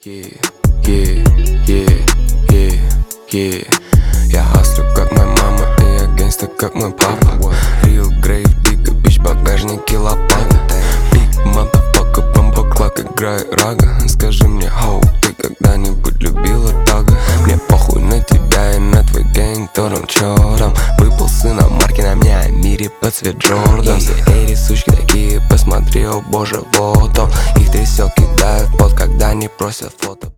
Yeah, yeah, yeah, yeah, yeah. Я хаслю, как моя мама, и я гангста, как мой папа. Real grave digger, бич, багажники лопата. Big motherfucker, бомбоклак, играет рага. Скажи мне, хоу, ты когда-нибудь любила тага? Мне похуй на тебя и на твой гэнг, кто там, чё там. Выпал сын на марке, на мне о мире под цвет Джордан. Все эти сучки такие, посмотри, о боже, вот он. Их трясет, кидают в пот, когда не просят фото.